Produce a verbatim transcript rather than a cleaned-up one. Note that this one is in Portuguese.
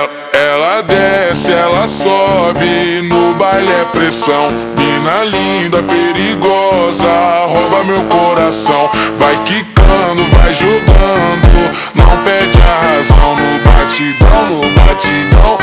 Ela, ela desce, ela sobe, no baile é pressão. Mina linda, perigosa, rouba meu coração. Vai quicando, vai jogando, não perde a razão. No batidão, no batidão,